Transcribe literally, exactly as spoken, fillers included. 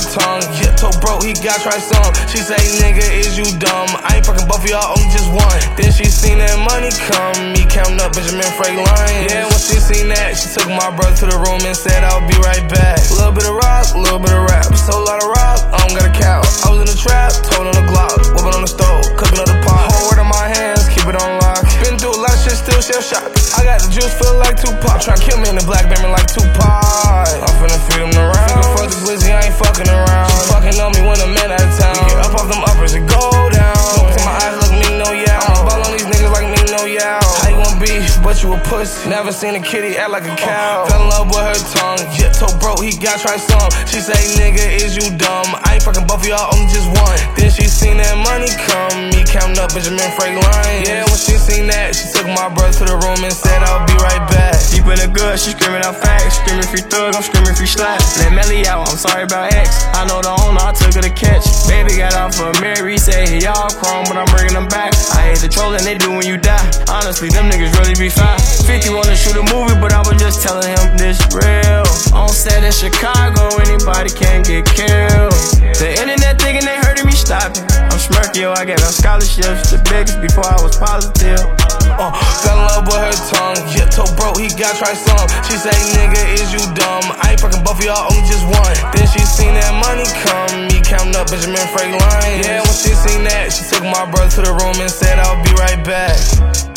tongue. Yeah, told bro he got try some. She say, nigga, is you dumb? I ain't fucking both of y'all, only just one. Then she seen that money come, me counting up Benjamin Franklin. Yeah, when she seen that, she took my brother to the room and said I'll be right back. Little bit of rock, little bit of rap. So a lot of rock, I don't got a cow. I was in the trap, told on the Glock, whipping on the stove, cooking up the pot. Hold word in my hands, keep it on lock. Been through a lot of shit, still shell shock. I got the juice, feel like Tupac. Tryna kill me in the black baby like Tupac. I'm finna feed him the round. Nigga, fuck the glizzy, I ain't fucking around. She fucking on me when a man out of town. We get up off them uppers and go down. Smoke till my eyes look me no yow. I'ma ball on these niggas like me no yow. How you want beef, but you a pussy? Never seen a kitty act like a cow. Fell in love with her tongue. Yeah, told bro he got try some. She say, nigga, is you dumb? I ain't fucking both of y'all, only just one. Then she seen that money come, me counting up Benjamin Franklin. Yeah, when she seen that, she took my brother to the room and said I'll be right back. Deep in the good, she screaming out facts. Screaming free thug, I'm screaming free slap. Let Melly out, I'm sorry about X. I know the owner, I took her to catch. Baby got off for a Mary, say he all chrome, but I'm bringing them back. I hate the trolling they do when you die. Honestly, them niggas really be fine. fifty wanna shoot a movie, but I was just telling him this real. On set in Chicago, anybody can get killed. The internet thinking they hurting me, stop it. I'm smirky, yo, I gave out scholarships, the biggest before I was positive. Uh, fell in love with her tongue. Yeah, told bro he got try some. She say, nigga, is you dumb? I ain't fucking both of y'all, only just one. Then she seen that money come, me counting up Benjamin Franklin. Yeah, when she seen that, she took my brother to the room and said I'll be right back.